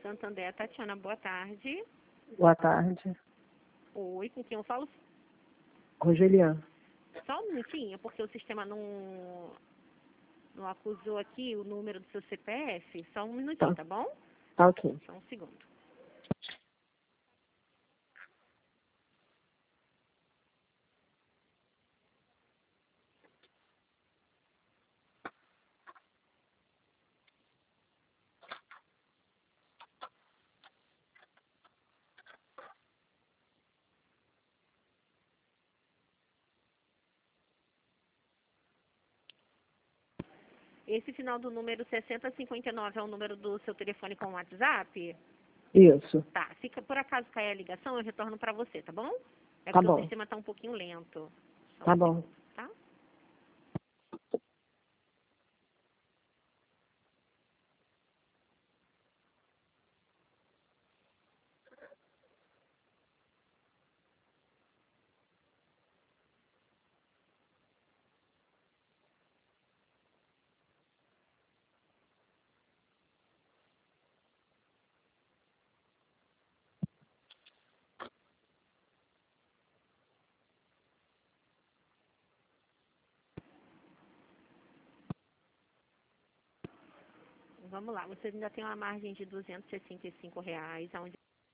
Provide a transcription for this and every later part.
Santander, Tatiana, boa tarde. Boa tarde. Oi, com quem eu falo? Rogeliana. Só um minutinho, porque o sistema não acusou aqui o número do seu CPF. Só um minutinho, tá bom? Tá ok. Só um segundo. Esse final do número 6059 é o número do seu telefone com WhatsApp? Isso. Tá, se por acaso cair a ligação, eu retorno pra você, tá bom? É Tá porque bom. o sistema tá um pouquinho lento. Só Tá um bom. segundo, tá? Vamos lá, você ainda tem uma margem de R$ 265, onde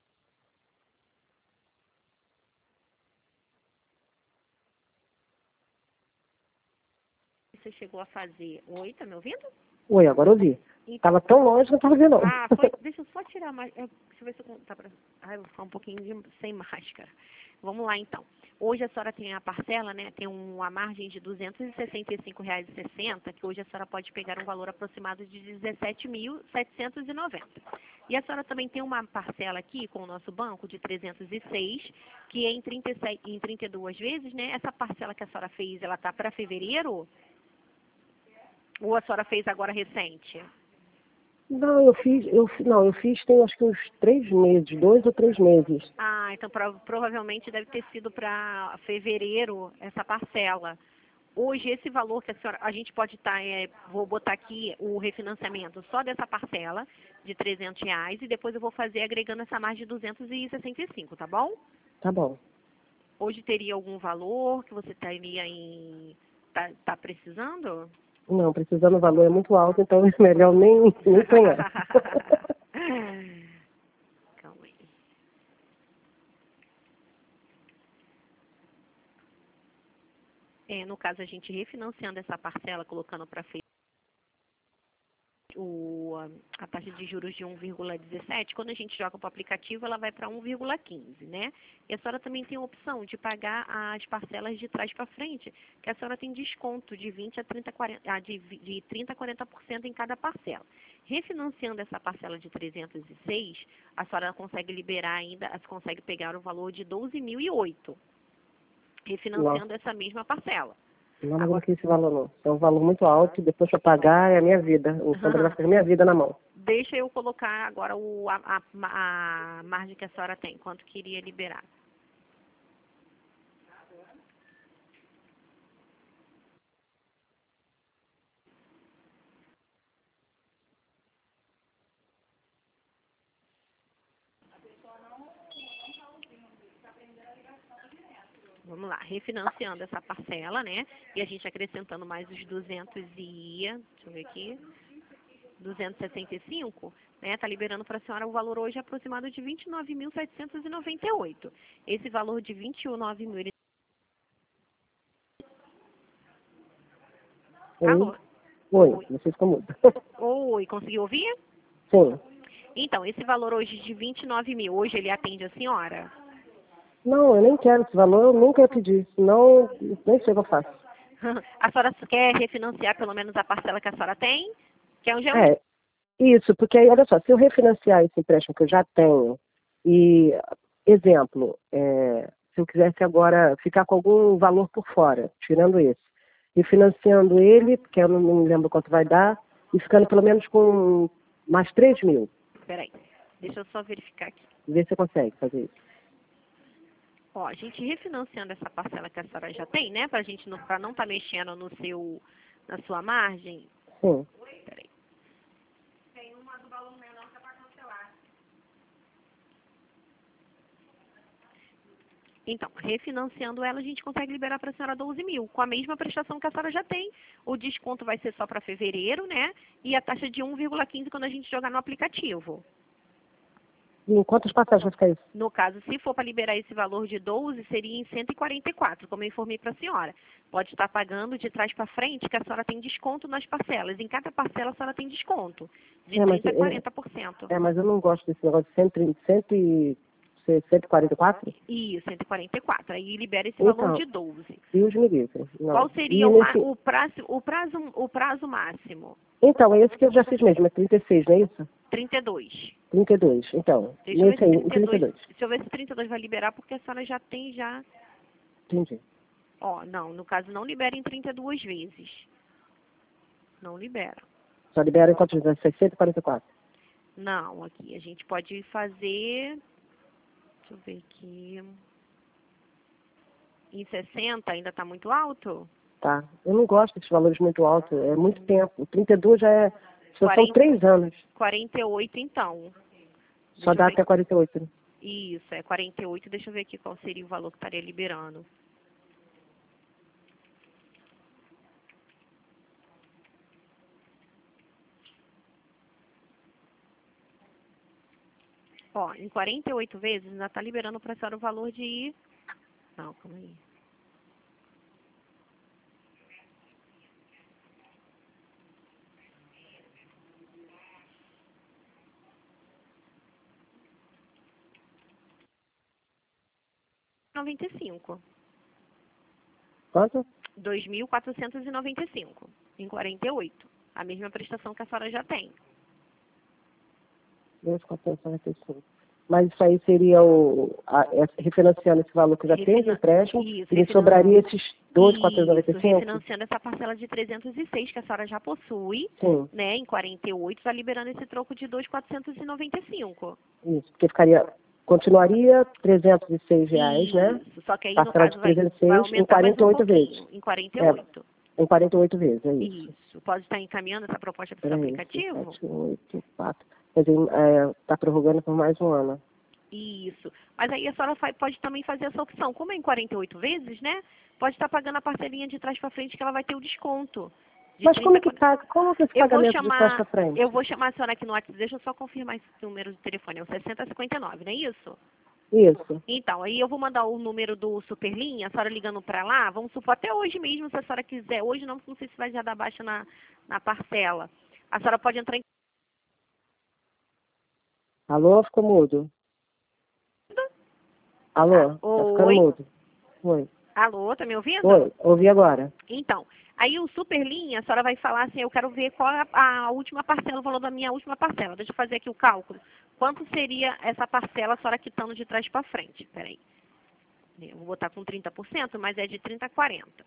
você chegou a fazer. Oi, tá me ouvindo? Oi, agora eu vi. Então, Tava tão longe que eu não tava vendo. ah, foi. Deixa eu só tirar mais. Deixa eu ver se eu. Tá pra, ai, eu vou ficar um pouquinho sem máscara. Vamos lá, então. Hoje a senhora tem a parcela, né? Tem uma margem de R$ 265,60, que hoje a senhora pode pegar um valor aproximado de R$ 17.790. E a senhora também tem uma parcela aqui com o nosso banco de 306, que é em 32 vezes, né? Essa parcela que a senhora fez, ela tá para fevereiro? Ou a senhora fez agora recente? Não, eu fiz tem acho que uns 3 meses, 2 ou 3 meses. Ah, então provavelmente deve ter sido para fevereiro essa parcela. Hoje, esse valor que a gente pode estar, vou botar aqui o refinanciamento só dessa parcela de R$ 300 e depois eu vou fazer agregando essa mais de 265, tá bom? Tá bom. Hoje teria algum valor que você teria tá precisando? Não, precisando o valor é muito alto, então é melhor nem sonhar. Calma aí. No caso, a gente refinanciando essa parcela, colocando para a taxa de juros de 1,17, quando a gente joga para o aplicativo, ela vai para 1,15, né? E a senhora também tem a opção de pagar as parcelas de trás para frente, que a senhora tem desconto de 20 a 30, 40, de 30 a 40% em cada parcela. Refinanciando essa parcela de 306, a senhora consegue liberar ainda, consegue pegar o valor de 12.008, refinanciando essa mesma parcela. Não, mas eu não quis esse valor não. É um valor muito alto, depois para pagar é a minha vida. O Sandra vai ficar minha vida na mão. Deixa eu colocar agora a margem que a senhora tem, quanto queria liberar. Vamos lá, refinanciando essa parcela, né? E a gente acrescentando mais os deixa eu ver aqui, 265, né? Tá liberando para a senhora o valor hoje aproximado de 29.798. Esse valor de 29.000. Alô? Oi, você ficou muda. Oi, conseguiu ouvir? Sim. Então, esse valor hoje de 29.000, hoje ele atende a senhora? Não, eu nem quero esse valor, eu nunca ia pedir. Senão, nem sei o que eu faço. A senhora quer refinanciar pelo menos a parcela que a senhora tem? Que é um É, isso, porque aí, olha só, se eu refinanciar esse empréstimo que eu já tenho, e, exemplo, se eu quisesse agora ficar com algum valor por fora, tirando esse, e financiando ele, porque eu não me lembro quanto vai dar, e ficando pelo menos com mais 3 mil. Peraí, deixa eu só verificar aqui. Vê se você consegue fazer isso. Ó, a gente refinanciando essa parcela que a senhora já tem, né? Pra não estar mexendo na sua margem. Sim. Peraí. Tem uma do valor menor que é pra cancelar. Então, refinanciando ela, a gente consegue liberar para a senhora 12 mil, com a mesma prestação que a senhora já tem. O desconto vai ser só para fevereiro, né? E a taxa de 1,15 quando a gente jogar no aplicativo. E em quantas passagens vai ficar isso? No caso, se for para liberar esse valor de 12, seria em 144, como eu informei para a senhora. Pode estar pagando de trás para frente, que a senhora tem desconto nas parcelas. Em cada parcela, a senhora tem desconto, de 30% a 40%. Mas eu não gosto desse negócio de 144? Isso, 144. Aí libera esse valor de 12. Deus me livre. Não. Qual seria o prazo máximo? Então, é esse que eu já fiz mesmo, é 36, não é isso? 32. 32, então. Deixa eu ver se Nesse aí, 32. Deixa eu ver se 32 vai liberar, porque a senhora já tem já... Entendi. Ó, não, no caso não libera em 32 vezes. Não libera. Só libera em quantos vezes? 644? Não, aqui a gente pode fazer... Deixa eu ver aqui... Em 60 ainda está muito alto? Tá. Eu não gosto desses valores muito altos, é muito tempo. 32 já é... Só são 3 anos. 48 então. Só dá até 48, né? Isso, é 48. Deixa eu ver aqui qual seria o valor que estaria liberando. Ó, em 48 vezes ainda está liberando para a senhora o valor de... Não, calma aí. R$ Quanto? 2.495 em 48. A mesma prestação que a senhora já tem. 2.495. Mas isso aí seria refinanciando esse valor que eu já tenho de empréstimo, Isso, e me sobraria esses 2.495? refinanciando essa parcela de 306 que a senhora já possui, Sim. né, em 48, está liberando esse troco de 2.495. Isso, porque continuaria R$ 306, né? Isso, só que aí no Parcela caso de vai 306 aumentar mais um 48 vezes. pouquinho, em 48. Em 48 vezes, é isso. Isso, pode estar encaminhando essa proposta para o seu Peraí, aplicativo? 7, 8, 4. Quer dizer, está prorrogando por mais um ano. Isso. Mas aí a senhora pode também fazer essa opção. Como é em 48 vezes, né? Pode estar pagando a parcelinha de trás para frente que ela vai ter o desconto. Mas como é que paga? Como que é esse pagamento de trás para frente? Eu vou chamar a senhora aqui no WhatsApp. Deixa eu só confirmar esse número de telefone. É o 6059, não é isso? Isso. Então, aí eu vou mandar o número do Superlinha, a senhora ligando para lá. Vamos supor, até hoje mesmo, se a senhora quiser. Hoje não sei se vai já dar baixa na parcela. A senhora pode entrar em... Alô, ficou mudo. Alô, tá ficando mudo. Oi. Alô, tá me ouvindo? Oi, ouvi agora. Então, aí o Superlinha, a senhora vai falar assim, eu quero ver qual é a última parcela, o valor da minha última parcela. Deixa eu fazer aqui o cálculo. Quanto seria essa parcela, a senhora quitando de trás para frente? Peraí. Eu vou botar com 30%, mas é de 30 a 40.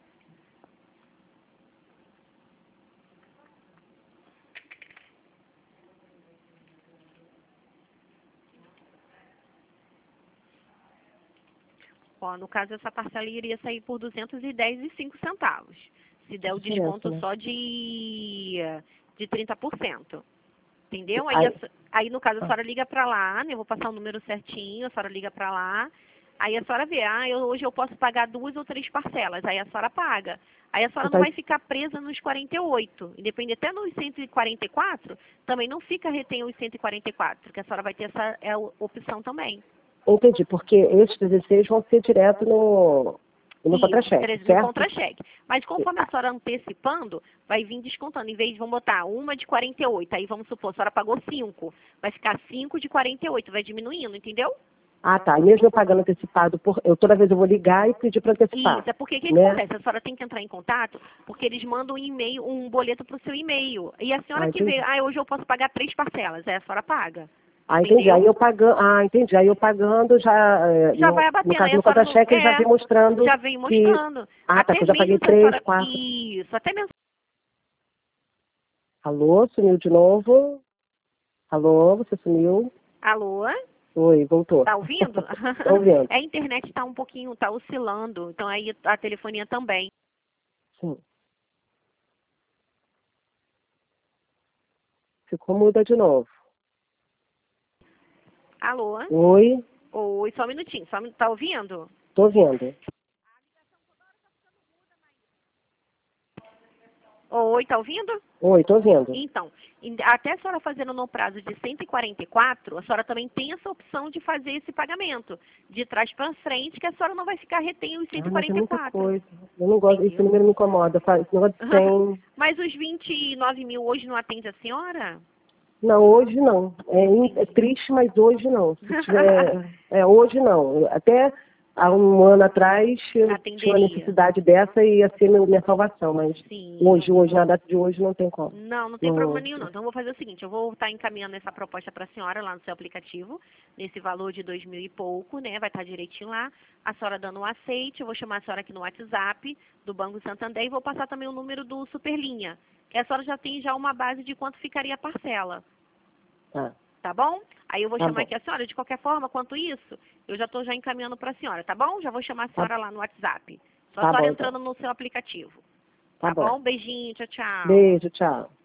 Ó, no caso, essa parcela iria sair por R$ 210,05. Se der o desconto só de 30%. Entendeu? Aí, no caso, a senhora liga para lá, né? Eu vou passar o número certinho, a senhora liga para lá. Aí a senhora vê, hoje eu posso pagar 2 ou 3 parcelas. Aí a senhora paga. Aí a senhora não vai ficar presa nos 48. Independente, até nos 144, também não fica retém os 144, porque a senhora vai ter essa opção também. Entendi, porque esses 16 vão ser direto no contra-cheque, certo? No contra-cheque. Mas conforme a senhora antecipando, vai vir descontando. Em vez de, vamos botar uma de 48, aí vamos supor, a senhora pagou 5. Vai ficar 5 de 48, vai diminuindo, entendeu? Ah, tá. E mesmo eu pagando antecipado, toda vez eu vou ligar e pedir para antecipar. Isso, é porque o que acontece? A senhora tem que entrar em contato, porque eles mandam um e-mail, um boleto para o seu e-mail. E a senhora que vê, hoje eu posso pagar 3 parcelas, aí a senhora paga. Entendi. Aí eu pagando, entendi. Aí eu pagando já vai abatendo. No caso do contra-cheque, ele já vem mostrando. Já vem mostrando. Tá, que eu já paguei 3, 4. Isso, até mesmo. Alô, sumiu de novo? Alô, você sumiu? Alô? Oi, voltou. Tá ouvindo? Tô ouvindo. A internet tá um pouquinho, tá oscilando, então aí a telefonia também. Sim. Ficou muda de novo. Alô? Oi? Oi, só um minutinho. Tá ouvindo? Tô vendo. Oi, tá ouvindo? Oi, tô vendo. Então, até a senhora fazendo no prazo de 144, a senhora também tem essa opção de fazer esse pagamento de trás para frente, que a senhora não vai ficar retém os Ah, mas é muita 144. coisa. Eu não gosto, esse Entendeu? número me incomoda. Esse negócio de 100. Mas os 29 mil hoje não atende a senhora? Não, hoje não. É Entendi. triste, mas hoje não. Se tiver, hoje não. Até há um ano atrás eu tinha uma Atenderia. necessidade dessa e ia ser minha salvação, mas Sim. hoje, na data de hoje, não tem como. Não tem problema nenhum não. Então eu vou fazer o seguinte, eu vou estar encaminhando essa proposta para a senhora lá no seu aplicativo, nesse valor de 2.000 e pouco, né? Vai estar direitinho lá. A senhora dando um aceite, eu vou chamar a senhora aqui no WhatsApp do Banco Santander e vou passar também o número do Superlinha, que a senhora já tem já uma base de quanto ficaria a parcela. Tá, Tá bom? Aí eu vou tá chamar bom. aqui a senhora, de qualquer forma, quanto isso, eu já estou já encaminhando para a senhora, tá bom? Já vou chamar a senhora lá no WhatsApp. Só a Tá senhora bom, entrando então. no seu aplicativo. Tá Tá bom. bom? Beijinho, tchau, tchau. Beijo, tchau.